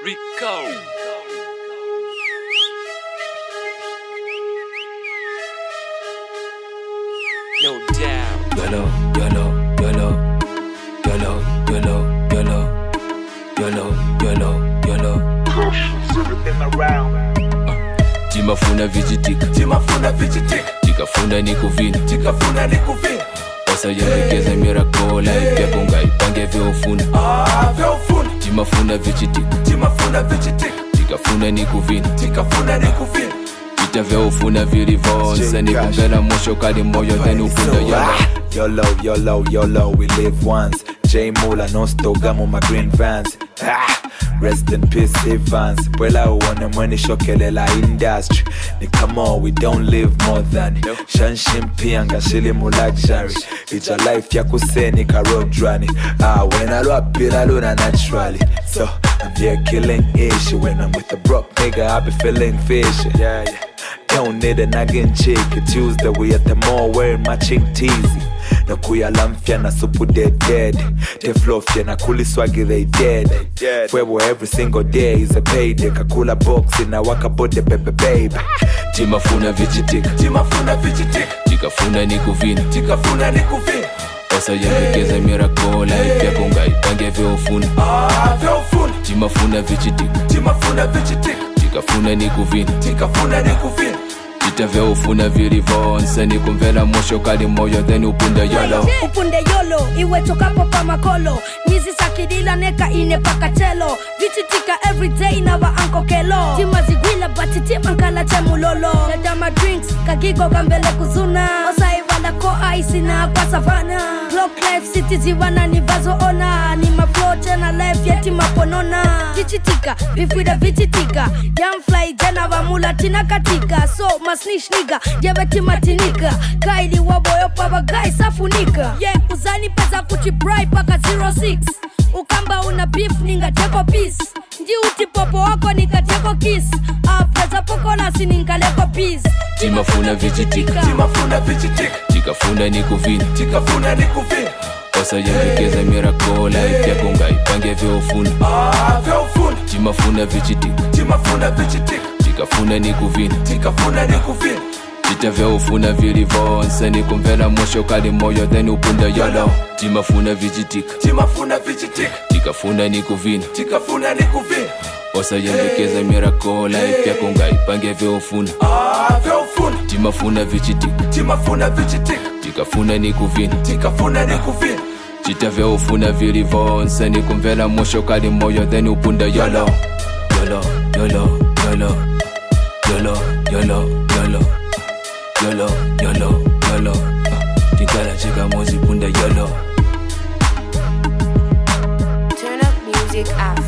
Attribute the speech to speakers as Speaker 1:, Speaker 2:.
Speaker 1: Rico. No doubt.
Speaker 2: YOLO, YOLO, YOLO, YOLO, YOLO, YOLO, YOLO, YOLO, YOLO.
Speaker 3: Everything around.
Speaker 2: Timafuna vijitika,
Speaker 3: Timafuna vijitika,
Speaker 2: tikafuna nikuvina,
Speaker 3: tikafuna nikuvina.
Speaker 2: Wasayembekeza miracle life yako ngaipange vyofuna.
Speaker 3: Vyofuna.
Speaker 2: Timafuna vijitika,
Speaker 3: Timafuna vijitika,
Speaker 2: tikafuna nikuvina,
Speaker 3: tikafuna nikuvina.
Speaker 2: Vita vyofuna vilivonsa nikuvela mwisho kali moyo then upunda yolo.
Speaker 3: YOLO, YOLO, YOLO, we live once. J Mula, no stogamo, my green vans. Rest in peace, Evans. Bwela uone mweni shokelela industry. Ni come on, we don't live more than Shanshimpiyanga shili mu luxury. It's a life ya kuseni ka road running. When I rap pila luna naturally. So, I'm here killing issue. When I'm with a broke nigga, I be feeling fishy. Yeah. Don't need a nagging chick. Tuesday we at the mall wearing matching teasy. No kuya lamfia na supu dead. They flofia na kuli swaggy they dead. Fuego every single day is a payday. Kakula box in a waka bode baby.
Speaker 2: Timafuna vijitika,
Speaker 3: Timafuna vijitika,
Speaker 2: tikafuna nikuvina,
Speaker 3: tikafuna nikuvina.
Speaker 2: Wasayembekeza miracle life yako ngaipange vyofuna.
Speaker 3: Vyofuna.
Speaker 2: Timafuna vijitika,
Speaker 3: Timafuna vijitika,
Speaker 2: tikafuna nikuvina,
Speaker 3: tikafuna nikuvina.
Speaker 2: vita vyofuna vilivonsa nikumvela mwisho kali moyo then upunda yolo.
Speaker 4: Upunde yolo, iwe tokapo pa makolo. Nizi sakidila neka ine pakatelo. Vichitika everyday na wa anko kelo. Tima zigwila bati tima nkala temulolo. Ledama drinks, kagigo kambele kuzuna. Osai wala ko ice na kwa savana. Clock life city ziwana ni vazo ona. Ni maflow tena life yeti maponona. Vichitika, vifuida vichitika. Young fly jana wa mula tina katika. So masnish nigga, jebeti matinika. Kaili waboyo pava guy safunika. Yeah, uzani pesa kuchibrai paka 06. Ukamba una beef ninga teko peace. Nji uti popo wako nika teko kiss. Pesa poko nasi ninga leko peace.
Speaker 2: Timafuna vijitika,
Speaker 3: Timafuna vijitika,
Speaker 2: tikafuna nikuvina,
Speaker 3: tikafuna nikuvina.
Speaker 2: Wasayembekeza miracle life yako ngaipange vyofuna.
Speaker 3: Vyofuna.
Speaker 2: Timafuna vijitika,
Speaker 3: Timafuna vijitika,
Speaker 2: tikafuna nikuvina,
Speaker 3: tikafuna nikuvina.
Speaker 2: vita vyofuna vilivonsa nikumvela mwisho kali moyo then upunda yolo. Timafuna vijitika,
Speaker 3: Timafuna vijitika,
Speaker 2: tikafuna nikuvina,
Speaker 3: tikafuna nikuvina.
Speaker 2: wasayembekeza miracle life yako ngaipange vyofuna.
Speaker 3: Vyofuna.
Speaker 2: Timafuna vijitika,
Speaker 3: Timafuna vijitika,
Speaker 2: tikafuna nikuvina,
Speaker 3: tikafuna nikuvina.
Speaker 2: vita vyofuna vilivonsa nikumvela mwisho kali moyo then upunda yolo. Yolo, yolo, yolo, yolo, yolo, yolo, yolo, yolo, yolo. Tinkala chika mozi punda yolo.
Speaker 5: Turn up music app.